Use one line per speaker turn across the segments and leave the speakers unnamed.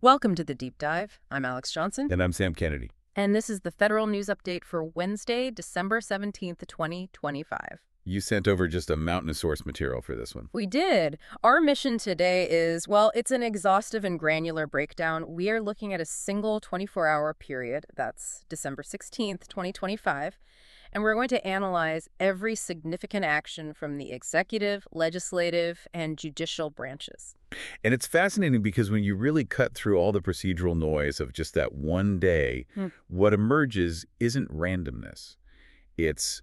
Welcome to the Deep Dive. I'm Alex Johnson.
And I'm Sam Kennedy.
And this is the Federal News Update for Wednesday, December 17th, 2025.
You sent over just a mountain of source material for this one.
We did. Our mission today is, well, it's an exhaustive and granular breakdown. We are looking at a single 24-hour period. That's December 16th, 2025. And we're going to analyze every significant action from the executive, legislative, and judicial branches.
And it's fascinating because when you really cut through all the procedural noise of just that one day, what emerges isn't randomness. It's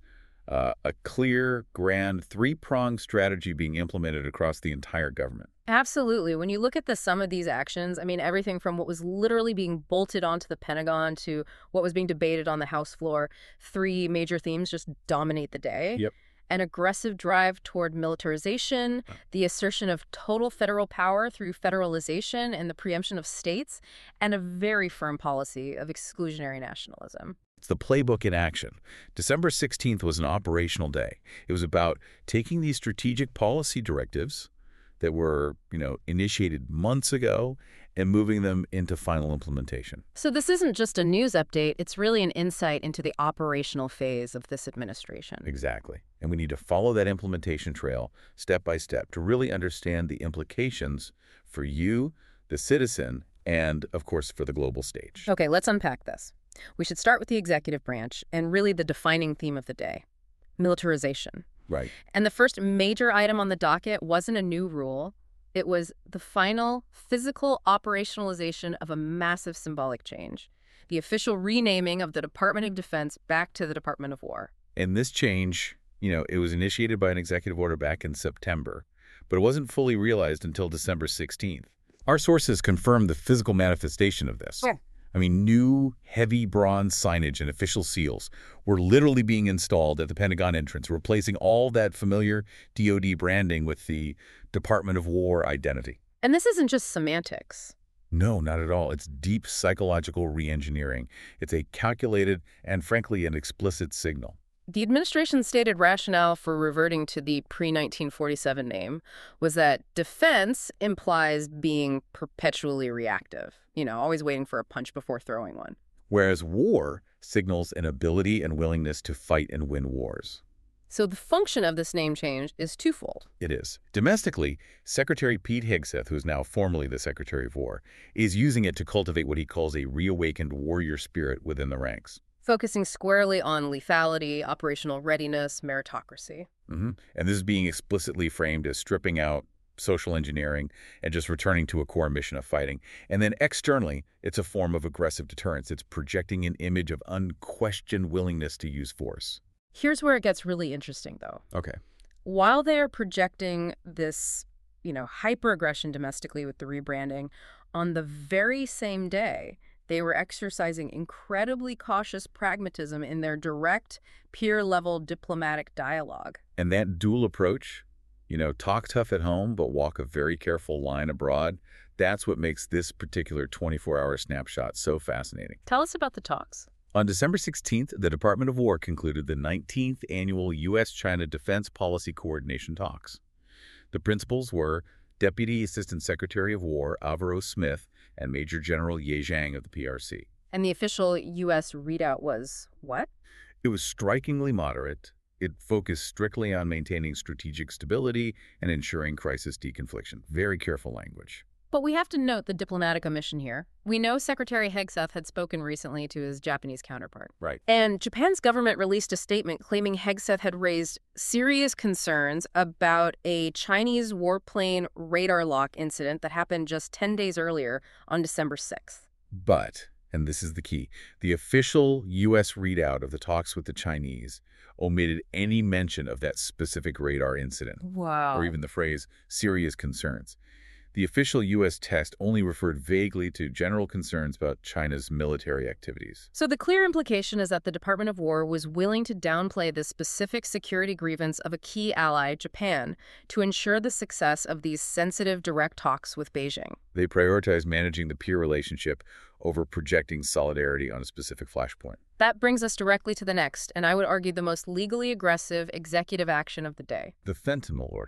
a clear, grand, three-pronged strategy being implemented across the entire government.
Absolutely. When you look at the sum of these actions, I mean, everything from what was literally being bolted onto the Pentagon to what was being debated on the House floor, three major themes just dominate the day.
Yep.
An aggressive drive toward militarization, the assertion of total federal power through federalization and the preemption of states, and a very firm policy of exclusionary nationalism.
It's the playbook in action. December 16th was an operational day. It was about taking these strategic policy directives that were, initiated months ago and moving them into final implementation.
So this isn't just a news update, it's really an insight into the operational phase of this administration.
Exactly. And we need to follow that implementation trail step by step to really understand the implications for you, the citizen, and, of course, for the global stage.
Okay, let's unpack this. We should start with the executive branch and really the defining theme of the day, militarization.
Right.
And the first major item on the docket wasn't a new rule. It was the final physical operationalization of a massive symbolic change, the official renaming of the Department of Defense back to the Department of War.
And this change, it was initiated by an executive order back in September, but it wasn't fully realized until December 16th. Our sources confirmed the physical manifestation of this.
Yeah.
I mean, new heavy bronze signage and official seals were literally being installed at the Pentagon entrance, replacing all that familiar DoD branding with the Department of War identity.
And this isn't just semantics.
No, not at all. It's deep psychological reengineering. It's a calculated and, frankly, an explicit signal.
The administration's stated rationale for reverting to the pre-1947 name was that defense implies being perpetually reactive, always waiting for a punch before throwing one.
Whereas war signals an ability and willingness to fight and win wars.
So the function of this name change is twofold.
It is. Domestically, Secretary Pete Hegseth, who's now formally the Secretary of War, is using it to cultivate what he calls a reawakened warrior spirit within the ranks.
Focusing squarely on lethality, operational readiness, meritocracy.
And this is being explicitly framed as stripping out social engineering and just returning to a core mission of fighting. And then externally, it's a form of aggressive deterrence. It's projecting an image of unquestioned willingness to use force.
Here's where it gets really interesting, though.
Okay.
While they are projecting this, hyper-aggression domestically with the rebranding, on the very same day, they were exercising incredibly cautious pragmatism in their direct, peer-level diplomatic dialogue.
And that dual approach, talk tough at home, but walk a very careful line abroad, that's what makes this particular 24-hour snapshot so fascinating.
Tell us about the talks.
On December 16th, the Department of War concluded the 19th Annual U.S.-China Defense Policy Coordination Talks. The principals were Deputy Assistant Secretary of War Alvaro Smith and Major General Ye Zhang of the PRC.
And the official U.S. readout was what?
It was strikingly moderate. It focused strictly on maintaining strategic stability and ensuring crisis deconfliction. Very careful language.
But we have to note the diplomatic omission here. We know Secretary Hegseth had spoken recently to his Japanese counterpart.
Right.
And Japan's government released a statement claiming Hegseth had raised serious concerns about a Chinese warplane radar lock incident that happened just 10 days earlier on December 6th.
But, and this is the key, the official U.S. readout of the talks with the Chinese omitted any mention of that specific radar incident.
Wow.
Or even the phrase, serious concerns. The official U.S. text only referred vaguely to general concerns about China's military activities.
So the clear implication is that the Department of War was willing to downplay the specific security grievance of a key ally, Japan, to ensure the success of these sensitive direct talks with Beijing.
They prioritized managing the peer relationship over projecting solidarity on a specific flashpoint.
That brings us directly to the next, and I would argue the most legally aggressive executive action of the day.
The Fentanyl Order.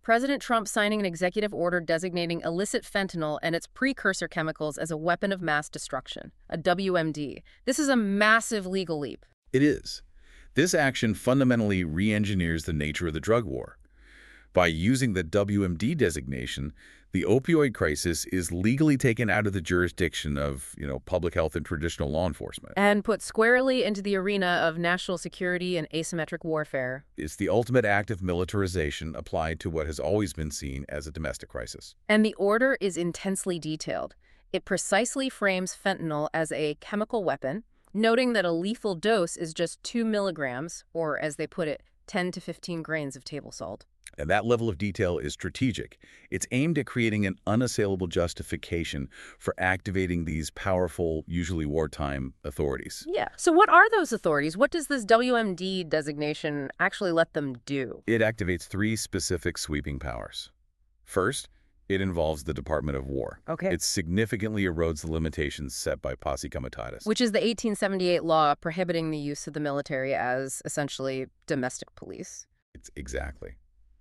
President Trump signing an executive order designating illicit fentanyl and its precursor chemicals as a weapon of mass destruction, a WMD. This is a massive legal leap.
It is. This action fundamentally re-engineers the nature of the drug war. By using the WMD designation, the opioid crisis is legally taken out of the jurisdiction of, public health and traditional law enforcement.
And put squarely into the arena of national security and asymmetric warfare.
It's the ultimate act of militarization applied to what has always been seen as a domestic crisis.
And the order is intensely detailed. It precisely frames fentanyl as a chemical weapon, noting that a lethal dose is just 2 milligrams, or as they put it, 10 to 15 grains of table salt.
And that level of detail is strategic. It's aimed at creating an unassailable justification for activating these powerful, usually wartime authorities.
Yeah. So what are those authorities? What does this WMD designation actually let them do?
It activates 3 specific sweeping powers. First, it involves the Department of War.
Okay.
It significantly erodes the limitations set by Posse Comitatus.
Which is the 1878 law prohibiting the use of the military as essentially domestic police.
Exactly.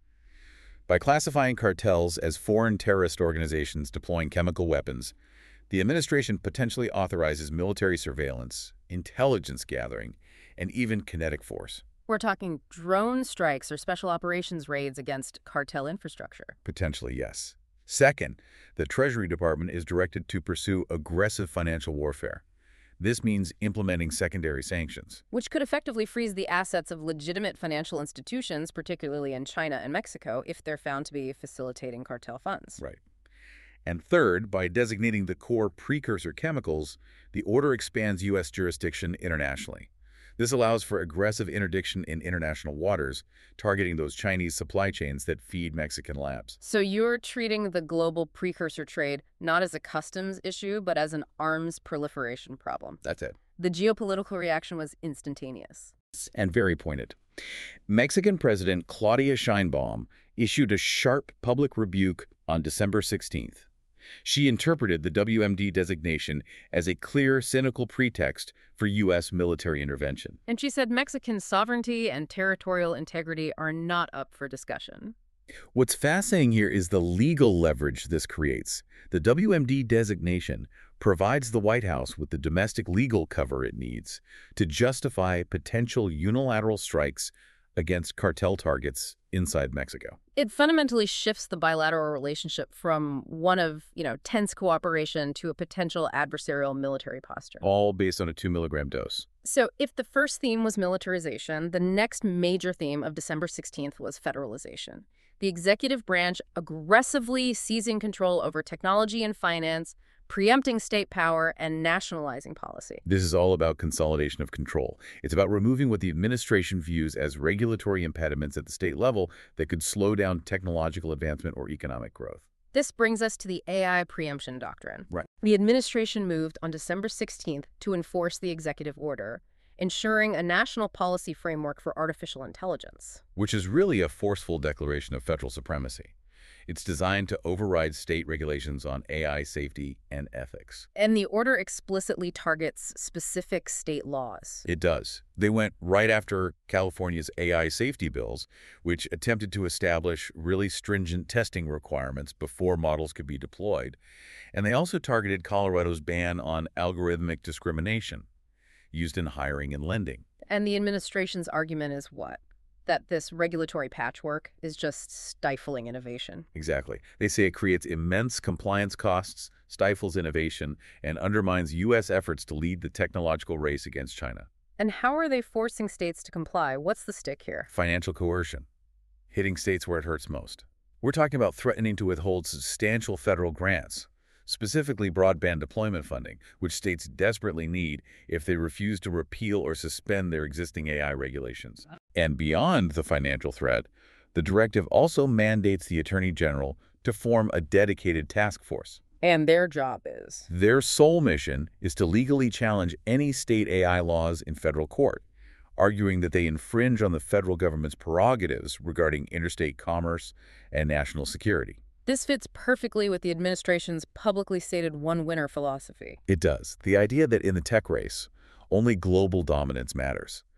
By classifying cartels as foreign terrorist organizations deploying chemical weapons, the administration potentially authorizes military surveillance, intelligence gathering, and even kinetic force.
We're talking drone strikes or special operations raids against cartel infrastructure.
Potentially, yes. Second, the Treasury Department is directed to pursue aggressive financial warfare. This means implementing secondary sanctions,
which could effectively freeze the assets of legitimate financial institutions, particularly in China and Mexico, if they're found to be facilitating cartel funds.
Right. And third, by designating the core precursor chemicals, the order expands U.S. jurisdiction internationally. This allows for aggressive interdiction in international waters, targeting those Chinese supply chains that feed Mexican labs.
So you're treating the global precursor trade not as a customs issue, but as an arms proliferation problem.
That's it.
The geopolitical reaction was instantaneous.
And very pointed. Mexican President Claudia Sheinbaum issued a sharp public rebuke on December 16th. She interpreted the WMD designation as a clear, cynical pretext for U.S. military intervention.
And she said Mexican sovereignty and territorial integrity are not up for discussion.
What's fascinating here is the legal leverage this creates. The WMD designation provides the White House with the domestic legal cover it needs to justify potential unilateral strikes against cartel targets inside Mexico.
It fundamentally shifts the bilateral relationship from one of, tense cooperation to a potential adversarial military posture.
All based on a 2 milligram dose.
So if the first theme was militarization, the next major theme of December 16th was federalization. The executive branch aggressively seizing control over technology and finance, preempting state power, and nationalizing policy.
This is all about consolidation of control. It's about removing what the administration views as regulatory impediments at the state level that could slow down technological advancement or economic growth.
This brings us to the AI preemption doctrine.
Right.
The administration moved on December 16th to enforce the executive order, ensuring a national policy framework for artificial intelligence.
Which is really a forceful declaration of federal supremacy. It's designed to override state regulations on AI safety and ethics.
And the order explicitly targets specific state laws.
It does. They went right after California's AI safety bills, which attempted to establish really stringent testing requirements before models could be deployed. And they also targeted Colorado's ban on algorithmic discrimination used in hiring and lending.
And the administration's argument is what? That this regulatory patchwork is just stifling innovation.
Exactly. They say it creates immense compliance costs, stifles innovation, and undermines U.S. efforts to lead the technological race against China.
And how are they forcing states to comply? What's the stick here?
Financial coercion, hitting states where it hurts most. We're talking about threatening to withhold substantial federal grants, specifically broadband deployment funding, which states desperately need if they refuse to repeal or suspend their existing AI regulations. And beyond the financial threat, the directive also mandates the Attorney General to form a dedicated task force.
And their job is?
Their sole mission is to legally challenge any state AI laws in federal court, arguing that they infringe on the federal government's prerogatives regarding interstate commerce and national security.
This fits perfectly with the administration's publicly stated one-winner philosophy.
It does. The idea that in the tech race, only global dominance matters.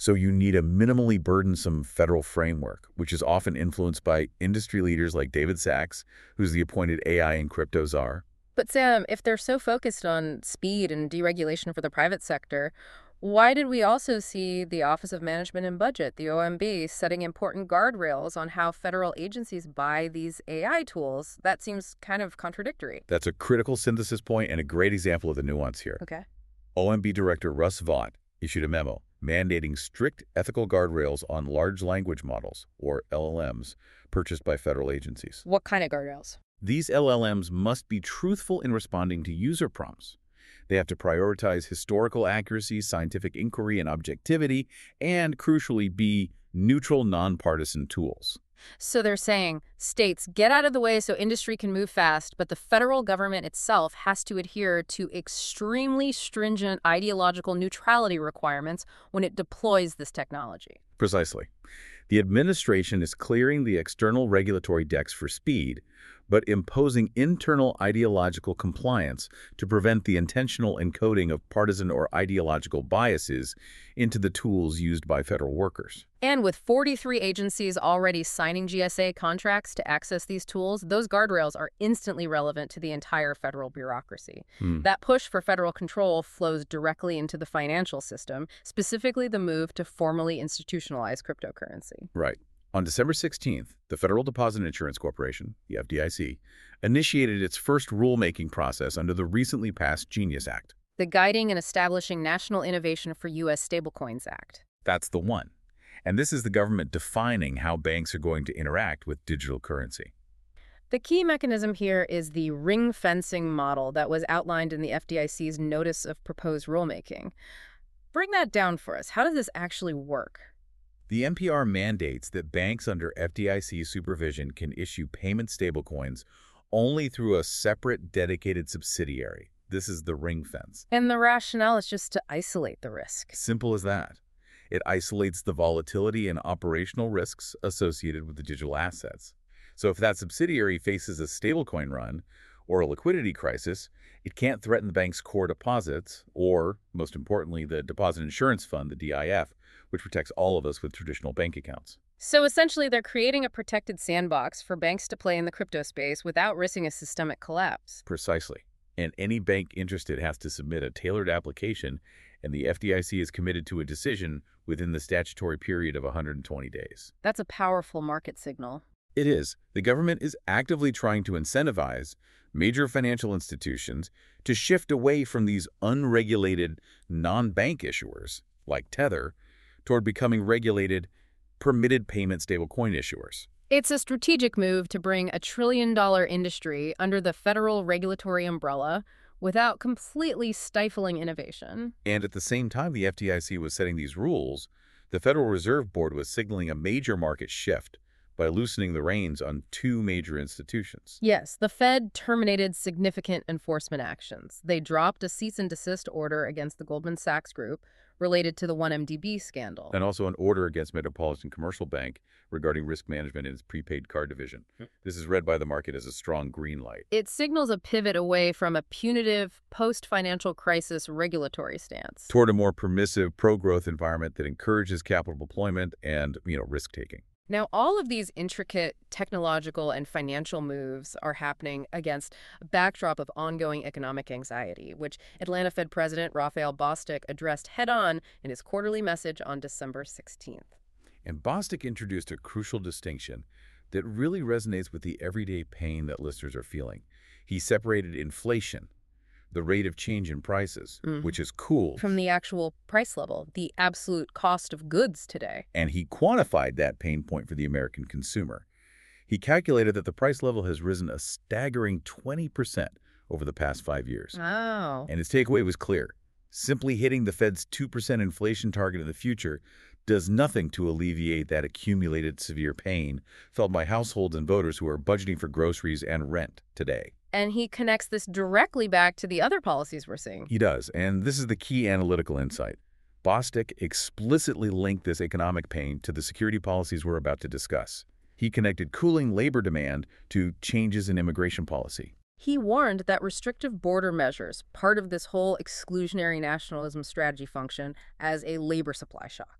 So you need a minimally burdensome federal framework, which is often influenced by industry leaders like David Sachs, who's the appointed AI and crypto czar.
But Sam, if they're so focused on speed and deregulation for the private sector, why did we also see the Office of Management and Budget, the OMB, setting important guardrails on how federal agencies buy these AI tools? That seems kind of contradictory.
That's a critical synthesis point and a great example of the nuance here.
Okay.
OMB Director Russ Vought issued a memo mandating strict ethical guardrails on large language models, or LLMs, purchased by federal agencies.
What kind of guardrails?
These LLMs must be truthful in responding to user prompts. They have to prioritize historical accuracy, scientific inquiry, and objectivity, and, crucially, be neutral, nonpartisan tools.
So they're saying, states, get out of the way so industry can move fast, but the federal government itself has to adhere to extremely stringent ideological neutrality requirements when it deploys this technology.
Precisely. The administration is clearing the external regulatory decks for speed, but imposing internal ideological compliance to prevent the intentional encoding of partisan or ideological biases into the tools used by federal workers.
And with 43 agencies already signing GSA contracts to access these tools, those guardrails are instantly relevant to the entire federal bureaucracy. That push for federal control flows directly into the financial system, specifically the move to formally institutionalize cryptocurrency.
Right. On December 16th, the Federal Deposit Insurance Corporation, the FDIC, initiated its first rulemaking process under the recently passed GENIUS Act.
The Guiding and Establishing National Innovation for U.S. Stablecoins Act.
That's the one. And this is the government defining how banks are going to interact with digital currency.
The key mechanism here is the ring fencing model that was outlined in the FDIC's Notice of Proposed Rulemaking. Break that down for us. How does this actually work?
The NPR mandates that banks under FDIC supervision can issue payment stablecoins only through a separate dedicated subsidiary. This is the ring fence.
And the rationale is just to isolate the risk.
Simple as that. It isolates the volatility and operational risks associated with the digital assets. So if that subsidiary faces a stablecoin run or a liquidity crisis, it can't threaten the bank's core deposits or, most importantly, the Deposit Insurance Fund, the DIF, which protects all of us with traditional bank accounts.
So essentially, they're creating a protected sandbox for banks to play in the crypto space without risking a systemic collapse.
Precisely. And any bank interested has to submit a tailored application, and the FDIC is committed to a decision within the statutory period of 120 days.
That's a powerful market signal.
It is. The government is actively trying to incentivize major financial institutions to shift away from these unregulated non-bank issuers, like Tether, toward becoming regulated, permitted payment stablecoin issuers.
It's a strategic move to bring a trillion-dollar industry under the federal regulatory umbrella without completely stifling innovation.
And at the same time the FDIC was setting these rules, the Federal Reserve Board was signaling a major market shift by loosening the reins on two major institutions.
Yes, the Fed terminated significant enforcement actions. They dropped a cease and desist order against the Goldman Sachs Group related to the 1MDB scandal.
And also an order against Metropolitan Commercial Bank regarding risk management in its prepaid card division. This is read by the market as a strong green light.
It signals a pivot away from a punitive, post-financial crisis regulatory stance
Toward a more permissive, pro-growth environment that encourages capital deployment and, risk-taking.
Now, all of these intricate technological and financial moves are happening against a backdrop of ongoing economic anxiety, which Atlanta Fed President Raphael Bostic addressed head-on in his quarterly message on December 16th.
And Bostic introduced a crucial distinction that really resonates with the everyday pain that listeners are feeling. He separated inflation, the rate of change in prices, which is cool,
From the actual price level, the absolute cost of goods today.
and he quantified that pain point for the American consumer. He calculated that the price level has risen a staggering 20% over the past 5 years.
Oh.
And his takeaway was clear. Simply hitting the Fed's 2% inflation target in the future does nothing to alleviate that accumulated severe pain felt by households and voters who are budgeting for groceries and rent today.
And he connects this directly back to the other policies we're seeing.
He does, and this is the key analytical insight. Bostic explicitly linked this economic pain to the security policies we're about to discuss. He connected cooling labor demand to changes in immigration policy.
He warned that restrictive border measures, part of this whole exclusionary nationalism strategy, function as a labor supply shock.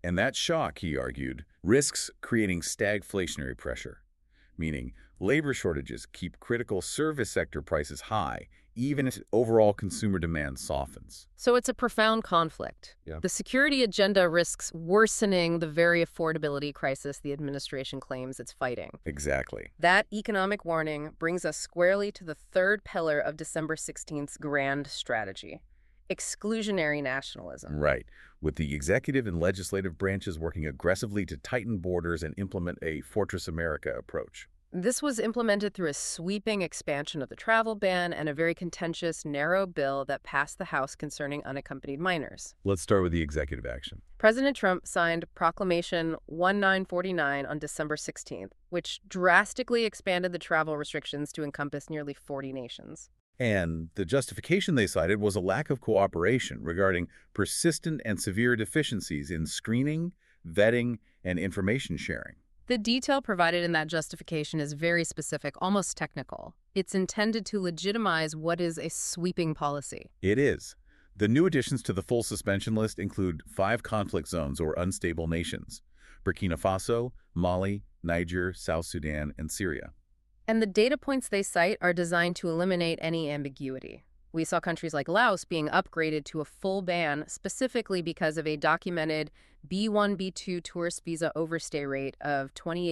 And that shock, he argued, risks creating stagflationary pressure, meaning labor shortages keep critical service sector prices high, even as overall consumer demand softens.
So it's a profound conflict.
Yeah.
The security agenda risks worsening the very affordability crisis the administration claims it's fighting.
Exactly.
That economic warning brings us squarely to the third pillar of December 16th's grand strategy: exclusionary nationalism.
Right. With the executive and legislative branches working aggressively to tighten borders and implement a Fortress America approach.
This was implemented through a sweeping expansion of the travel ban and a very contentious, narrow bill that passed the House concerning unaccompanied minors.
Let's start with the executive action.
President Trump signed Proclamation 1949 on December 16th, which drastically expanded the travel restrictions to encompass nearly 40 nations.
And the justification they cited was a lack of cooperation regarding persistent and severe deficiencies in screening, vetting, and information sharing.
The detail provided in that justification is very specific, almost technical. It's intended to legitimize what is a sweeping policy.
It is. The new additions to the full suspension list include 5 conflict zones or unstable nations: Burkina Faso, Mali, Niger, South Sudan, and Syria.
And the data points they cite are designed to eliminate any ambiguity. We saw countries like Laos being upgraded to a full ban specifically because of a documented B1, B2 tourist visa overstay rate of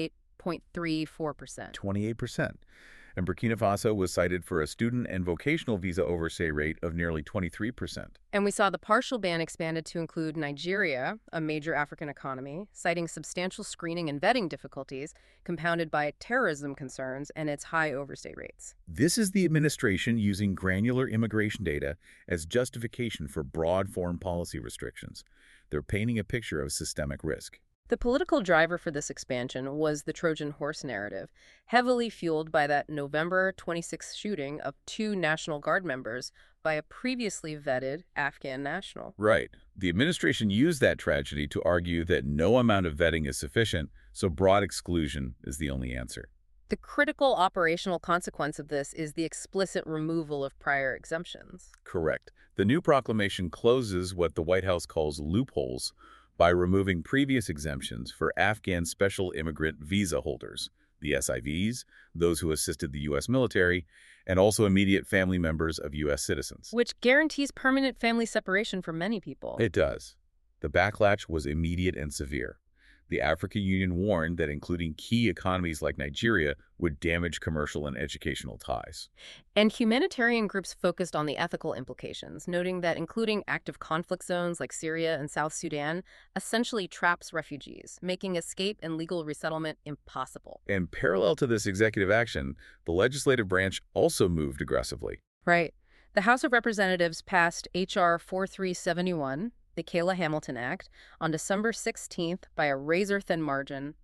28.34%.
28%. And Burkina Faso was cited for a student and vocational visa overstay rate of nearly 23%.
And we saw the partial ban expanded to include Nigeria, a major African economy, citing substantial screening and vetting difficulties compounded by terrorism concerns and its high overstay rates.
This is the administration using granular immigration data as justification for broad foreign policy restrictions. They're painting a picture of systemic risk.
The political driver for this expansion was the Trojan horse narrative, heavily fueled by that November 26th shooting of 2 National Guard members by a previously vetted Afghan national.
Right. The administration used that tragedy to argue that no amount of vetting is sufficient, so broad exclusion is the only answer.
The critical operational consequence of this is the explicit removal of prior exemptions.
Correct. The new proclamation closes what the White House calls loopholes by removing previous exemptions for Afghan Special Immigrant Visa holders, the SIVs, those who assisted the U.S. military, and also immediate family members of U.S. citizens.
Which guarantees permanent family separation for many people.
It does. The backlash was immediate and severe. The African Union warned that including key economies like Nigeria would damage commercial and educational ties.
And humanitarian groups focused on the ethical implications, noting that including active conflict zones like Syria and South Sudan essentially traps refugees, making escape and legal resettlement impossible.
And parallel to this executive action, the legislative branch also moved aggressively.
Right. The House of Representatives passed H.R. 4371, the Kayla Hamilton Act, on December 16th by a razor-thin margin,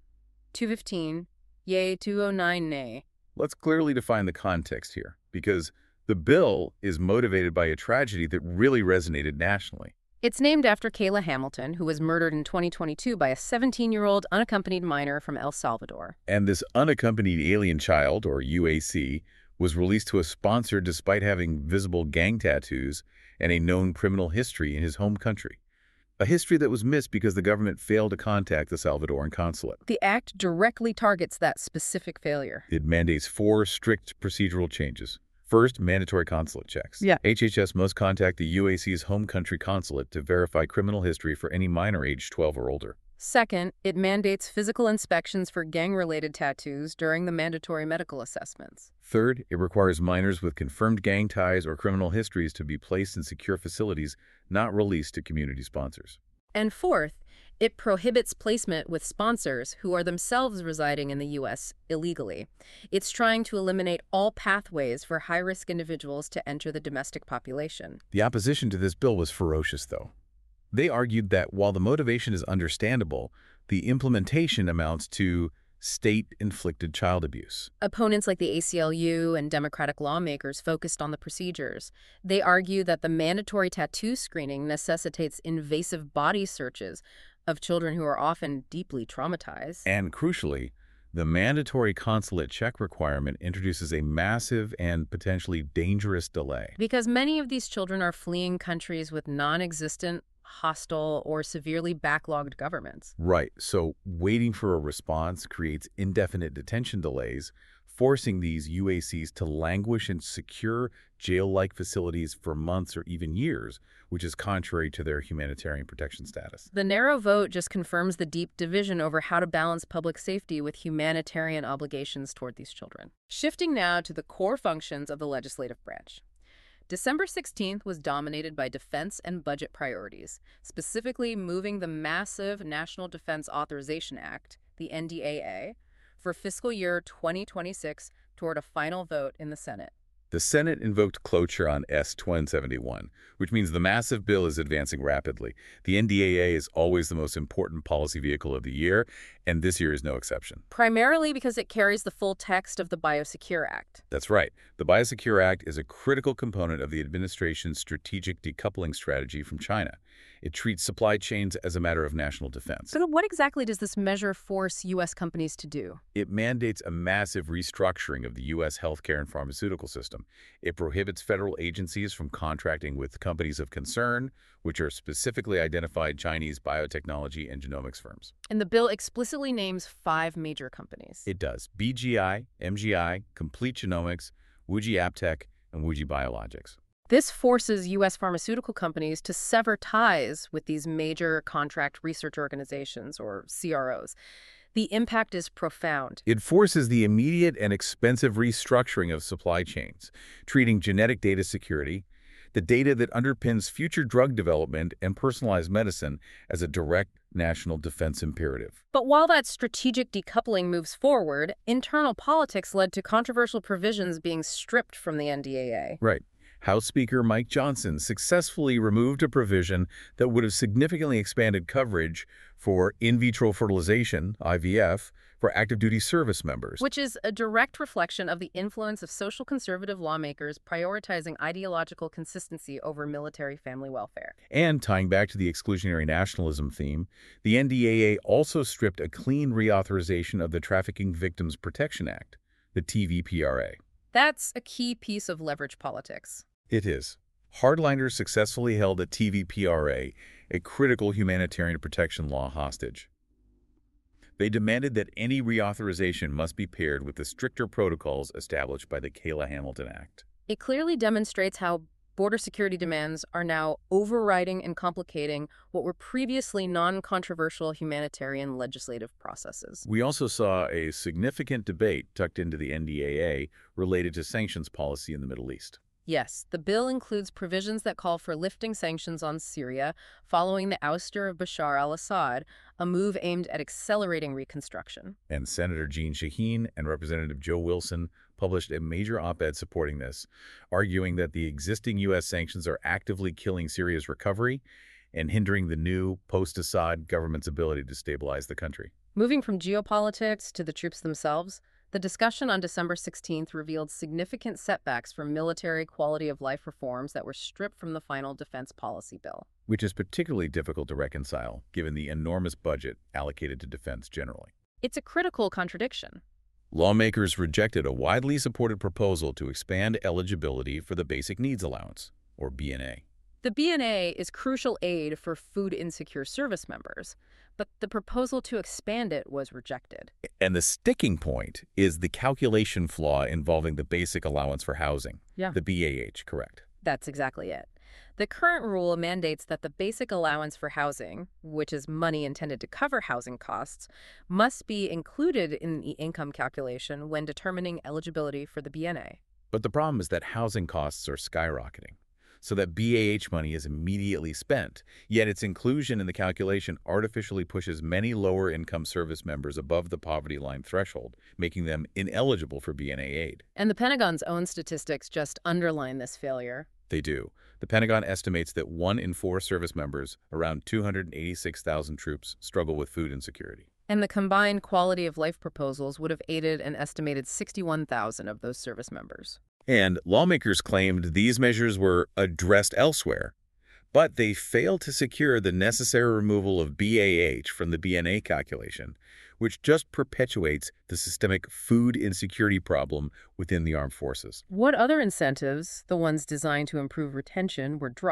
215 yay, 209 nay.
Let's clearly define the context here, because the bill is motivated by a tragedy that really resonated nationally.
It's named after Kayla Hamilton, who was murdered in 2022 by a 17-year-old unaccompanied minor from El Salvador.
And this unaccompanied alien child, or UAC, was released to a sponsor despite having visible gang tattoos and a known criminal history in his home country. A history that was missed because the government failed to contact the Salvadoran consulate.
The act directly targets that specific failure.
It mandates 4 strict procedural changes. First, mandatory consulate checks.
Yeah.
HHS must contact the UAC's home country consulate to verify criminal history for any minor aged 12 or older.
Second, it mandates physical inspections for gang-related tattoos during the mandatory medical assessments.
Third, it requires minors with confirmed gang ties or criminal histories to be placed in secure facilities, not released to community sponsors.
And fourth, it prohibits placement with sponsors who are themselves residing in the U.S. illegally. It's trying to eliminate all pathways for high-risk individuals to enter the domestic population.
The opposition to this bill was ferocious, though. They argued that while the motivation is understandable, the implementation amounts to state-inflicted child abuse.
Opponents like the ACLU and Democratic lawmakers focused on the procedures. They argue that the mandatory tattoo screening necessitates invasive body searches of children who are often deeply traumatized.
And crucially, the mandatory consulate check requirement introduces a massive and potentially dangerous delay.
Because many of these children are fleeing countries with non-existent, hostile or severely backlogged governments.
Right. So waiting for a response creates indefinite detention delays, forcing these UACs to languish in secure jail-like facilities for months or even years, which is contrary to their humanitarian protection status.
The narrow vote just confirms the deep division over how to balance public safety with humanitarian obligations toward these children. Shifting now to the core functions of the legislative branch. December 16th was dominated by defense and budget priorities, specifically moving the massive National Defense Authorization Act, the NDAA, for fiscal year 2026 toward a final vote in the Senate.
The Senate invoked cloture on S-271, which means the massive bill is advancing rapidly. The NDAA is always the most important policy vehicle of the year, and this year is no exception.
Primarily because it carries the full text of the Biosecure Act.
That's right. The Biosecure Act is a critical component of the administration's strategic decoupling strategy from China. It treats supply chains as a matter of national defense.
So what exactly does this measure force U.S. companies to do?
It mandates a massive restructuring of the U.S. healthcare and pharmaceutical system. It prohibits federal agencies from contracting with companies of concern, which are specifically identified Chinese biotechnology and genomics firms.
And the bill explicitly names 5 major companies.
It does. BGI, MGI, Complete Genomics, WuXi AppTec, and WuXi Biologics.
This forces U.S. pharmaceutical companies to sever ties with these major contract research organizations, or CROs. The impact is profound.
It forces the immediate and expensive restructuring of supply chains, treating genetic data security, the data that underpins future drug development and personalized medicine, as a direct national defense imperative.
But while that strategic decoupling moves forward, internal politics led to controversial provisions being stripped from the NDAA.
Right. House Speaker Mike Johnson successfully removed a provision that would have significantly expanded coverage for in vitro fertilization, IVF, for active duty service members.
Which is a direct reflection of the influence of social conservative lawmakers prioritizing ideological consistency over military family welfare.
And tying back to the exclusionary nationalism theme, the NDAA also stripped a clean reauthorization of the Trafficking Victims Protection Act, the TVPRA.
That's a key piece of leverage politics.
It is. Hardliners successfully held a TVPRA, a critical humanitarian protection law, hostage. They demanded that any reauthorization must be paired with the stricter protocols established by the Kayla-Hamilton Act.
It clearly demonstrates how border security demands are now overriding and complicating what were previously non-controversial humanitarian legislative processes.
We also saw a significant debate tucked into the NDAA related to sanctions policy in the Middle East.
Yes, the bill includes provisions that call for lifting sanctions on Syria following the ouster of Bashar al-Assad, a move aimed at accelerating reconstruction.
And Senator Jeanne Shaheen and Representative Joe Wilson published a major op-ed supporting this, arguing that the existing U.S. sanctions are actively killing Syria's recovery and hindering the new post-Assad government's ability to stabilize the country.
Moving from geopolitics to the troops themselves, the discussion on December 16th revealed significant setbacks for military quality-of-life reforms that were stripped from the final defense policy bill.
Which is particularly difficult to reconcile, given the enormous budget allocated to defense generally.
It's a critical contradiction.
Lawmakers rejected a widely supported proposal to expand eligibility for the Basic Needs Allowance, or BNA.
The BNA is crucial aid for food-insecure service members, but the proposal to expand it was rejected.
And the sticking point is the calculation flaw involving the Basic Allowance for Housing, the BAH, correct?
That's exactly it. The current rule mandates that the Basic Allowance for Housing, which is money intended to cover housing costs, must be included in the income calculation when determining eligibility for the BNA.
But the problem is that housing costs are skyrocketing, so that BAH money is immediately spent, yet its inclusion in the calculation artificially pushes many lower-income service members above the poverty line threshold, making them ineligible for BNA aid.
And the Pentagon's own statistics just underline this failure.
They do. The Pentagon estimates that 1 in 4 service members, around 286,000 troops, struggle with food insecurity.
And the combined quality of life proposals would have aided an estimated 61,000 of those service members.
And lawmakers claimed these measures were addressed elsewhere, but they failed to secure the necessary removal of BAH from the BNA calculation, which just perpetuates the systemic food insecurity problem within the armed forces.
What other incentives, the ones designed to improve retention, were dropped?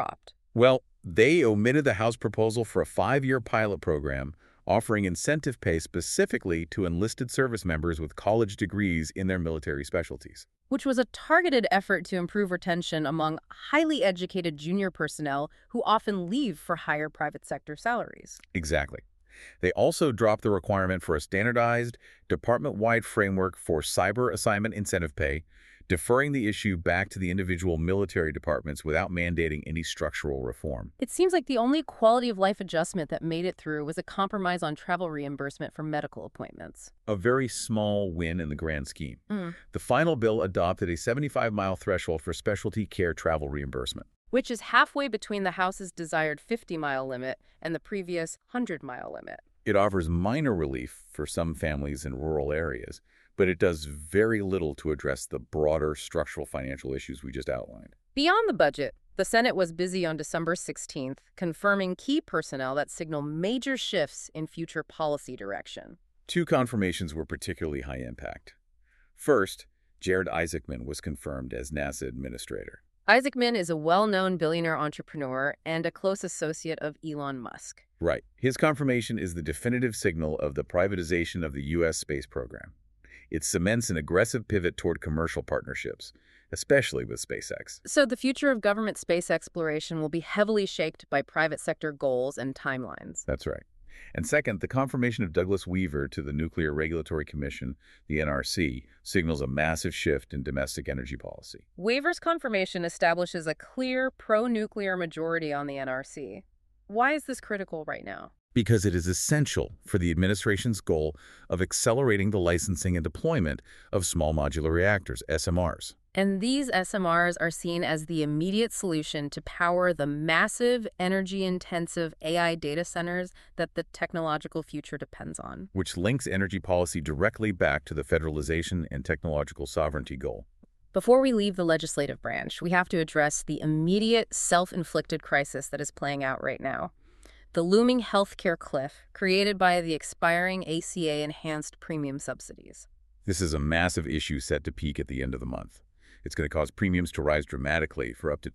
Well, they omitted the House proposal for a 5-year pilot program offering incentive pay specifically to enlisted service members with college degrees in their military specialties.
Which was a targeted effort to improve retention among highly educated junior personnel who often leave for higher private sector salaries.
Exactly. They also dropped the requirement for a standardized, department-wide framework for cyber assignment incentive pay, deferring the issue back to the individual military departments without mandating any structural reform.
It seems like the only quality of life adjustment that made it through was a compromise on travel reimbursement for medical appointments.
A very small win in the grand scheme.
Mm.
The final bill adopted a 75-mile threshold for specialty care travel reimbursement.
Which is halfway between the House's desired 50-mile limit and the previous 100-mile limit.
It offers minor relief for some families in rural areas, but it does very little to address the broader structural financial issues we just outlined.
Beyond the budget, the Senate was busy on December 16th, confirming key personnel that signal major shifts in future policy direction.
2 confirmations were particularly high impact. First, Jared Isaacman was confirmed as NASA administrator.
Isaacman is a well-known billionaire entrepreneur and a close associate of Elon Musk.
Right. His confirmation is the definitive signal of the privatization of the U.S. space program. It cements an aggressive pivot toward commercial partnerships, especially with SpaceX.
So the future of government space exploration will be heavily shaped by private sector goals and timelines.
That's right. And second, the confirmation of Douglas Weaver to the Nuclear Regulatory Commission, the NRC, signals a massive shift in domestic energy policy.
Weaver's confirmation establishes a clear pro-nuclear majority on the NRC. Why is this critical right now?
Because it is essential for the administration's goal of accelerating the licensing and deployment of small modular reactors, SMRs.
And these SMRs are seen as the immediate solution to power the massive, energy-intensive AI data centers that the technological future depends on.
Which links energy policy directly back to the federalization and technological sovereignty goal.
Before we leave the legislative branch, we have to address the immediate, self-inflicted crisis that is playing out right now. The looming healthcare cliff created by the expiring ACA enhanced premium subsidies.
This is a massive issue set to peak at the end of the month. It's going to cause premiums to rise dramatically for up to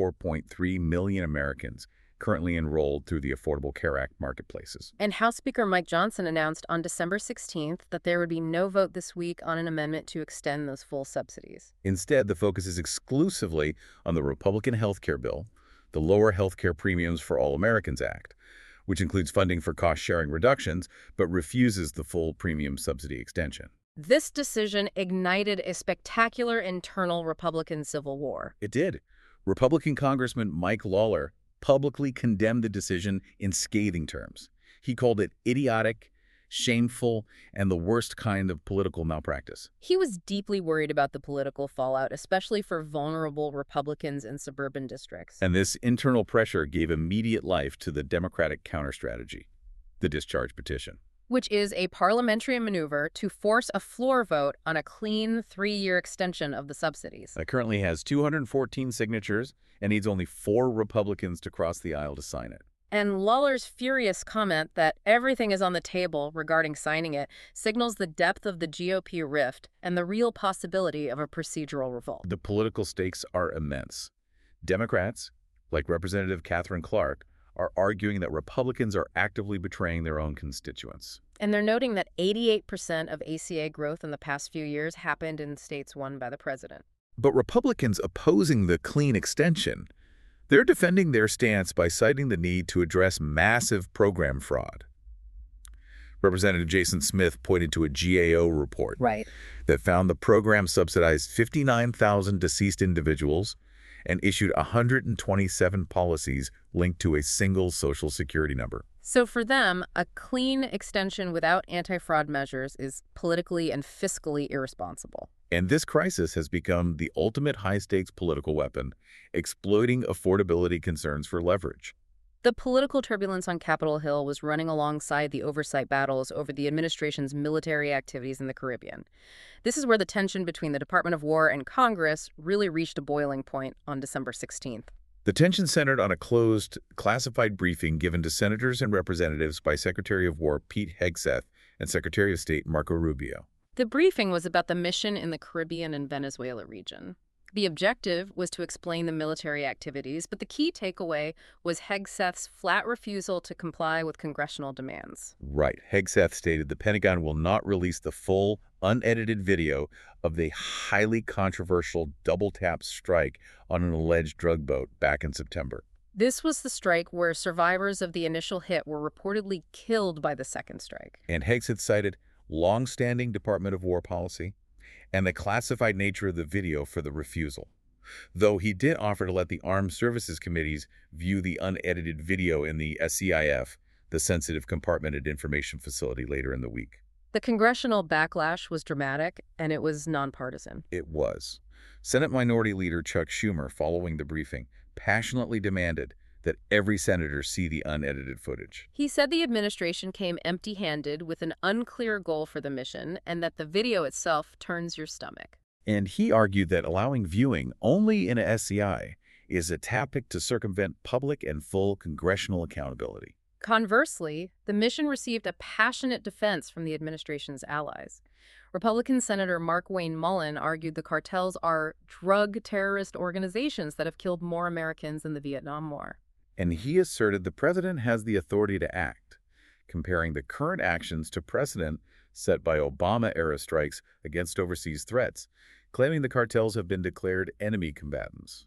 24.3 million Americans currently enrolled through the Affordable Care Act marketplaces.
And House Speaker Mike Johnson announced on December 16th that there would be no vote this week on an amendment to extend those full subsidies.
Instead, the focus is exclusively on the Republican health care bill, the Lower Health Care Premiums for All Americans Act, which includes funding for cost-sharing reductions but refuses the full premium subsidy extension.
This decision ignited a spectacular internal Republican civil war.
It did. Republican Congressman Mike Lawler publicly condemned the decision in scathing terms. He called it idiotic, shameful, and the worst kind of political malpractice.
He was deeply worried about the political fallout, especially for vulnerable Republicans in suburban districts.
And this internal pressure gave immediate life to the Democratic counterstrategy, the discharge petition.
Which is a parliamentary maneuver to force a floor vote on a clean 3-year extension of the subsidies.
It currently has 214 signatures and needs only 4 Republicans to cross the aisle to sign it.
And Lawler's furious comment that everything is on the table regarding signing it signals the depth of the GOP rift and the real possibility of a procedural revolt.
The political stakes are immense. Democrats, like Representative Katherine Clark, are arguing that Republicans are actively betraying their own constituents.
And they're noting that 88% of ACA growth in the past few years happened in states won by the president.
But Republicans opposing the clean extension, they're defending their stance by citing the need to address massive program fraud. Representative Jason Smith pointed to a GAO report that found the program subsidized 59,000 deceased individuals and issued 127 policies linked to a single Social Security number.
So for them, a clean extension without anti-fraud measures is politically and fiscally irresponsible.
And this crisis has become the ultimate high-stakes political weapon, exploiting affordability concerns for leverage.
The political turbulence on Capitol Hill was running alongside the oversight battles over the administration's military activities in the Caribbean. This is where the tension between the Department of War and Congress really reached a boiling point on December 16th.
The tension centered on a closed, classified briefing given to senators and representatives by Secretary of War Pete Hegseth and Secretary of State Marco Rubio.
The briefing was about the mission in the Caribbean and Venezuela region. The objective was to explain the military activities, but the key takeaway was Hegseth's flat refusal to comply with congressional demands.
Right. Hegseth stated the Pentagon will not release the full, unedited video of the highly controversial double-tap strike on an alleged drug boat back in September.
This was the strike where survivors of the initial hit were reportedly killed by the second strike.
And Hegseth cited long-standing Department of War policy and the classified nature of the video for the refusal, though he did offer to let the Armed Services Committees view the unedited video in the SCIF, the Sensitive Compartmented Information Facility, later in the week.
The congressional backlash was dramatic, and it was nonpartisan.
It was. Senate Minority Leader Chuck Schumer, following the briefing, passionately demanded that every senator see the unedited footage.
He said the administration came empty-handed with an unclear goal for the mission and that the video itself turns your stomach.
And he argued that allowing viewing only in a SCI is a tactic to circumvent public and full congressional accountability.
Conversely, the mission received a passionate defense from the administration's allies. Republican Senator Mark Wayne Mullen argued the cartels are drug terrorist organizations that have killed more Americans in the Vietnam War.
And he asserted the president has the authority to act, comparing the current actions to precedent set by Obama-era strikes against overseas threats, claiming the cartels have been declared enemy combatants.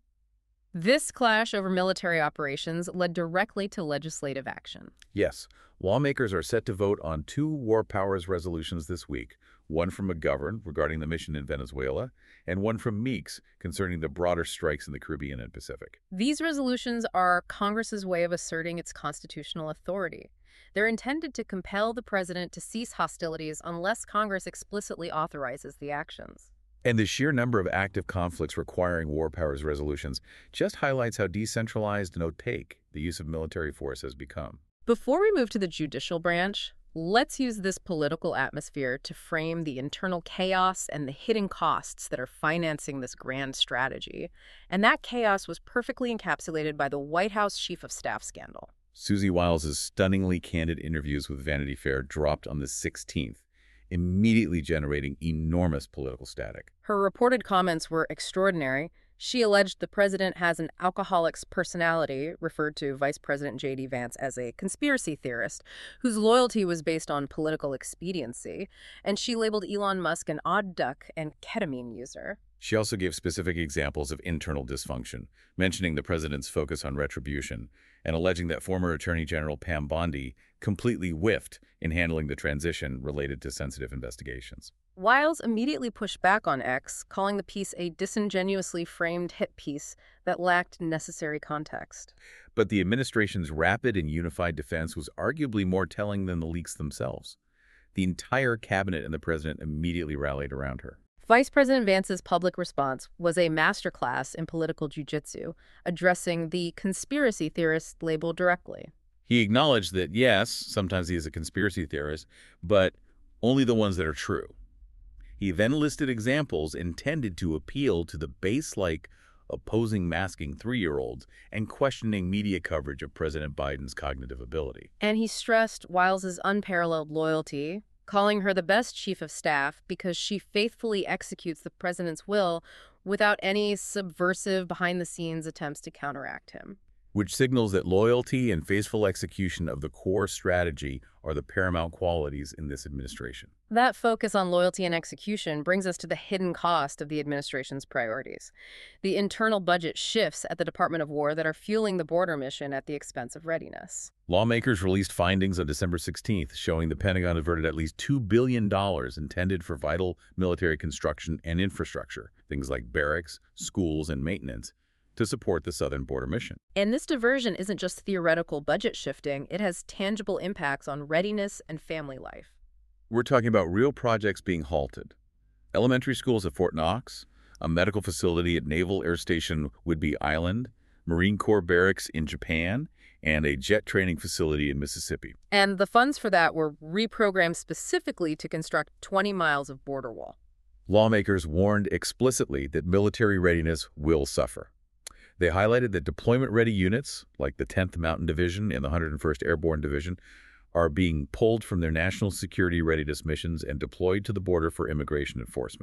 This clash over military operations led directly to legislative action.
Yes, lawmakers are set to vote on 2 war powers resolutions this week, one from McGovern regarding the mission in Venezuela, and one from Meeks concerning the broader strikes in the Caribbean and Pacific.
These resolutions are Congress's way of asserting its constitutional authority. They're intended to compel the president to cease hostilities unless Congress explicitly authorizes the actions.
And the sheer number of active conflicts requiring war powers resolutions just highlights how decentralized and opaque the use of military force has become.
Before we move to the judicial branch, let's use this political atmosphere to frame the internal chaos and the hidden costs that are financing this grand strategy. And that chaos was perfectly encapsulated by the White House Chief of Staff scandal.
Susie Wiles' stunningly candid interviews with Vanity Fair dropped on the 16th, immediately generating enormous political static.
Her reported comments were extraordinary. She alleged the president has an alcoholic's personality, referred to Vice President J.D. Vance as a conspiracy theorist, whose loyalty was based on political expediency, and she labeled Elon Musk an odd duck and ketamine user.
She also gave specific examples of internal dysfunction, mentioning the president's focus on retribution, and alleging that former Attorney General Pam Bondi completely whiffed in handling the transition related to sensitive investigations.
Wiles immediately pushed back on X, calling the piece a disingenuously framed hit piece that lacked necessary context.
But the administration's rapid and unified defense was arguably more telling than the leaks themselves. The entire cabinet and the president immediately rallied around her.
Vice President Vance's public response was a masterclass in political jiu-jitsu, addressing the conspiracy theorist label directly.
He acknowledged that, yes, sometimes he is a conspiracy theorist, but only the ones that are true. He then listed examples intended to appeal to the base-like, opposing masking 3-year-olds and questioning media coverage of President Biden's cognitive ability.
And he stressed Wiles' unparalleled loyalty, calling her the best chief of staff because she faithfully executes the president's will without any subversive behind-the-scenes attempts to counteract him.
Which signals that loyalty and faithful execution of the core strategy are the paramount qualities in this administration.
That focus on loyalty and execution brings us to the hidden cost of the administration's priorities. The internal budget shifts at the Department of War that are fueling the border mission at the expense of readiness.
Lawmakers released findings on December 16th showing the Pentagon diverted at least $2 billion intended for vital military construction and infrastructure, things like barracks, schools, and maintenance, to support the southern border mission.
And this diversion isn't just theoretical budget shifting, it has tangible impacts on readiness and family life.
We're talking about real projects being halted. Elementary schools at Fort Knox, a medical facility at Naval Air Station Whidbey Island, Marine Corps barracks in Japan, and a jet training facility in Mississippi.
And the funds for that were reprogrammed specifically to construct 20 miles of border wall.
Lawmakers warned explicitly that military readiness will suffer. They highlighted that deployment-ready units, like the 10th Mountain Division and the 101st Airborne Division, are being pulled from their national security readiness missions and deployed to the border for immigration enforcement.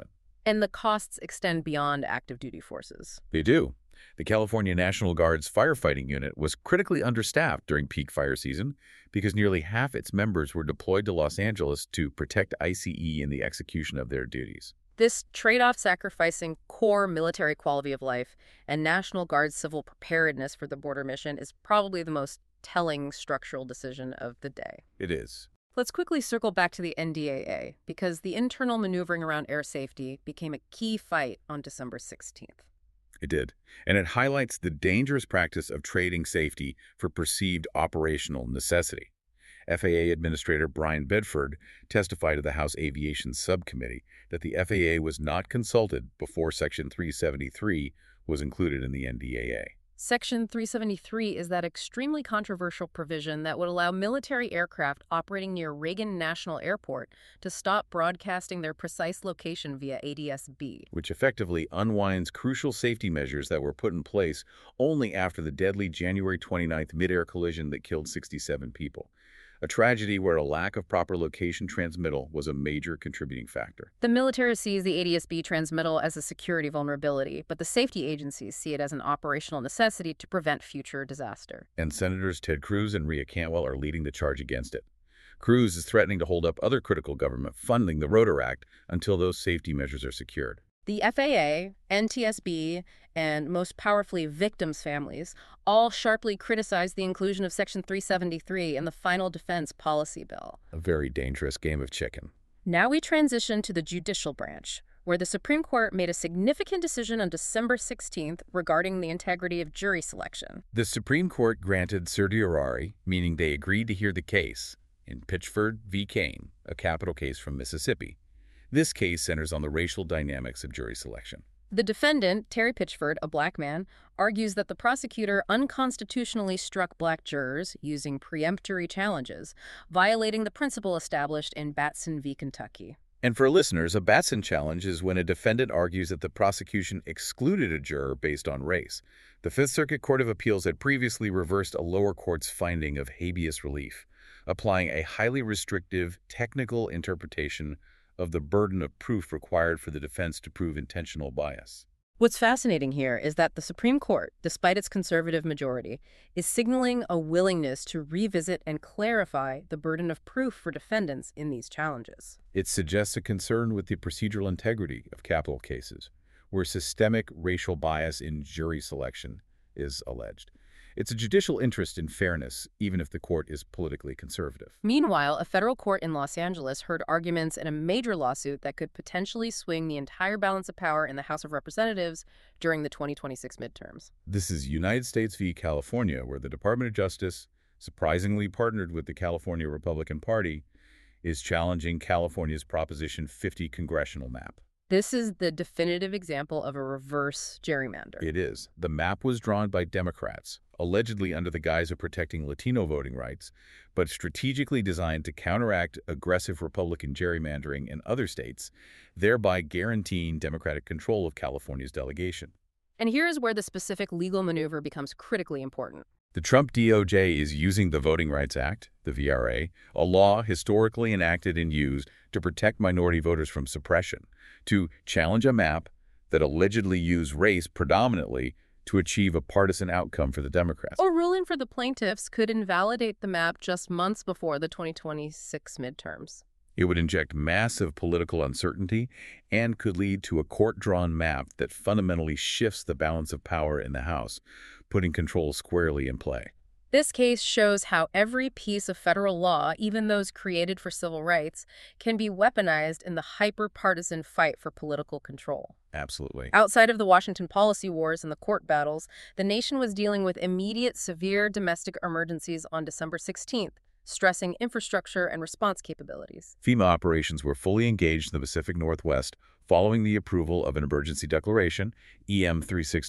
And the costs extend beyond active duty forces.
They do. The California National Guard's firefighting unit was critically understaffed during peak fire season because nearly half its members were deployed to Los Angeles to protect ICE in the execution of their duties.
This trade-off sacrificing core military quality of life and National Guard civil preparedness for the border mission is probably the most telling structural decision of the day.
It is.
Let's quickly circle back to the NDAA, because the internal maneuvering around air safety became a key fight on December 16th.
It did. And it highlights the dangerous practice of trading safety for perceived operational necessity. FAA Administrator Brian Bedford testified to the House Aviation Subcommittee that the FAA was not consulted before Section 373 was included in the NDAA.
Section 373 is that extremely controversial provision that would allow military aircraft operating near Reagan National Airport to stop broadcasting their precise location via ADS-B,
which effectively unwinds crucial safety measures that were put in place only after the deadly January 29th mid-air collision that killed 67 people. A tragedy where a lack of proper location transmittal was a major contributing factor.
The military sees the ADS-B transmittal as a security vulnerability, but the safety agencies see it as an operational necessity to prevent future disaster.
And Senators Ted Cruz and Rhea Cantwell are leading the charge against it. Cruz is threatening to hold up other critical government funding, the Rotor Act, until those safety measures are secured.
The FAA, NTSB, and most powerfully victims' families all sharply criticized the inclusion of Section 373 in the final defense policy bill.
A very dangerous game of chicken.
Now we transition to the judicial branch, where the Supreme Court made a significant decision on December 16th regarding the integrity of jury selection.
The Supreme Court granted certiorari, meaning they agreed to hear the case, in Pitchford v. Kane, a capital case from Mississippi. This case centers on the racial dynamics of jury selection.
The defendant, Terry Pitchford, a black man, argues that the prosecutor unconstitutionally struck black jurors using preemptory challenges, violating the principle established in Batson v. Kentucky.
And for listeners, a Batson challenge is when a defendant argues that the prosecution excluded a juror based on race. The Fifth Circuit Court of Appeals had previously reversed a lower court's finding of habeas relief, applying a highly restrictive technical interpretation of the burden of proof required for the defense to prove intentional bias.
What's fascinating here is that the Supreme Court, despite its conservative majority, is signaling a willingness to revisit and clarify the burden of proof for defendants in these challenges.
It suggests a concern with the procedural integrity of capital cases, where systemic racial bias in jury selection is alleged. It's a judicial interest in fairness, even if the court is politically conservative.
Meanwhile, a federal court in Los Angeles heard arguments in a major lawsuit that could potentially swing the entire balance of power in the House of Representatives during the 2026 midterms.
This is United States v. California, where the Department of Justice, surprisingly partnered with the California Republican Party, is challenging California's Proposition 50 congressional map.
This is the definitive example of a reverse gerrymander.
It is. The map was drawn by Democrats, allegedly under the guise of protecting Latino voting rights, but strategically designed to counteract aggressive Republican gerrymandering in other states, thereby guaranteeing Democratic control of California's delegation.
And here is where the specific legal maneuver becomes critically important.
The Trump DOJ is using the Voting Rights Act, the VRA, a law historically enacted and used to protect minority voters from suppression, to challenge a map that allegedly used race predominantly to achieve a partisan outcome for the Democrats.
Or ruling for the plaintiffs could invalidate the map just months before the 2026 midterms.
It would inject massive political uncertainty and could lead to a court-drawn map that fundamentally shifts the balance of power in the House, putting control squarely in play.
This case shows how every piece of federal law, even those created for civil rights, can be weaponized in the hyper-partisan fight for political control.
Absolutely.
Outside of the Washington policy wars and the court battles, the nation was dealing with immediate severe domestic emergencies on December 16th, stressing infrastructure and response capabilities.
FEMA operations were fully engaged in the Pacific Northwest following the approval of an emergency declaration, EM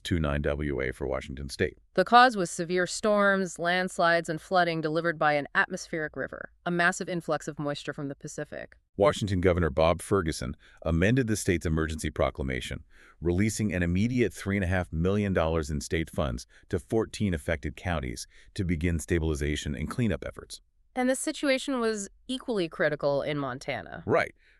3629WA for Washington State.
The cause was severe storms, landslides, and flooding delivered by an atmospheric river, a massive influx of moisture from the Pacific.
Washington Governor Bob Ferguson amended the state's emergency proclamation, releasing an immediate $3.5 million in state funds to 14 affected counties to begin stabilization and cleanup efforts.
And the situation was equally critical in Montana.
Right.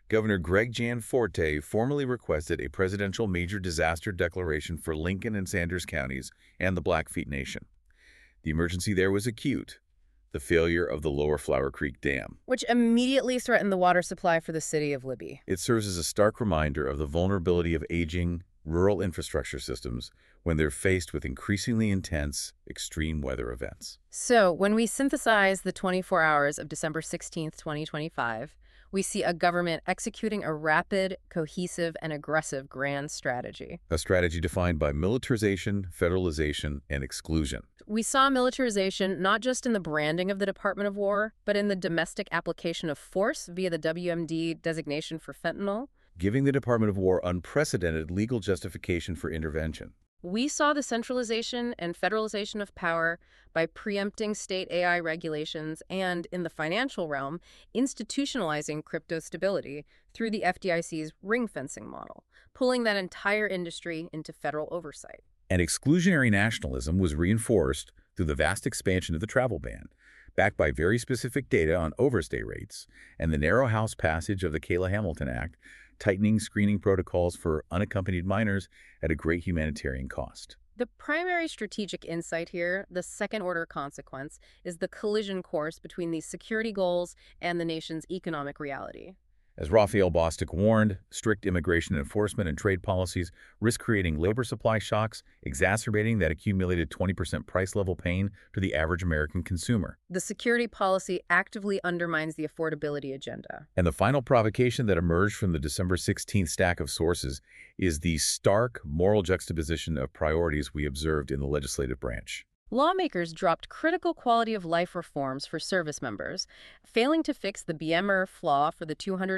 Governor Greg Gianforte formally requested a presidential major disaster declaration for Lincoln and Sanders counties and the Blackfeet Nation. The emergency there was acute, the failure of the Lower Flower Creek Dam.
Which immediately threatened the water supply for the city of Libby.
It serves as a stark reminder of the vulnerability of aging, rural infrastructure systems when they're faced with increasingly intense, extreme weather events.
So, when we synthesize the 24 hours of December 16th, 2025, we see a government executing a rapid, cohesive, and aggressive grand strategy.
A strategy defined by militarization, federalization, and exclusion.
We saw militarization not just in the branding of the Department of War, but in the domestic application of force via the WMD designation for fentanyl.
Giving the Department of War unprecedented legal justification for intervention.
We saw the centralization and federalization of power by preempting state AI regulations and, in the financial realm, institutionalizing crypto stability through the FDIC's ring-fencing model, pulling that entire industry into federal oversight.
And exclusionary nationalism was reinforced through the vast expansion of the travel ban, backed by very specific data on overstay rates, and the narrow House passage of the Kayla Hamilton Act, tightening screening protocols for unaccompanied minors at a great humanitarian cost.
The primary strategic insight here, the second-order consequence, is the collision course between these security goals and the nation's economic reality.
As Raphael Bostic warned, strict immigration enforcement and trade policies risk creating labor supply shocks, exacerbating that accumulated 20% price level pain to the average American consumer.
The security policy actively undermines the affordability agenda.
And the final provocation that emerged from the December 16th stack of sources is the stark moral juxtaposition of priorities we observed in the legislative branch.
Lawmakers dropped critical quality of life reforms for service members, failing to fix the BMR flaw for the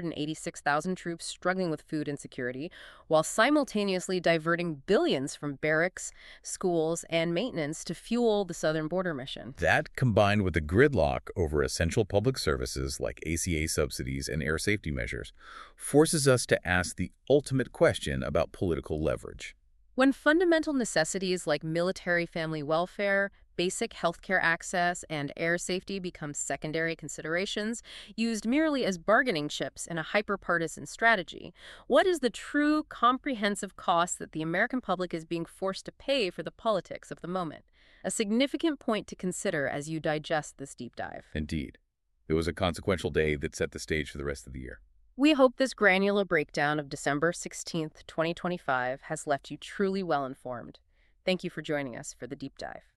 286,000 troops struggling with food insecurity, while simultaneously diverting billions from barracks, schools, and maintenance to fuel the southern border mission.
That, combined with the gridlock over essential public services like ACA subsidies and air safety measures, forces us to ask the ultimate question about political leverage.
When fundamental necessities like military family welfare, basic healthcare access, and air safety become secondary considerations, used merely as bargaining chips in a hyper-partisan strategy, what is the true comprehensive cost that the American public is being forced to pay for the politics of the moment? A significant point to consider as you digest this deep dive.
Indeed. It was a consequential day that set the stage for the rest of the year.
We hope this granular breakdown of December 16th, 2025 has left you truly well informed. Thank you for joining us for the deep dive.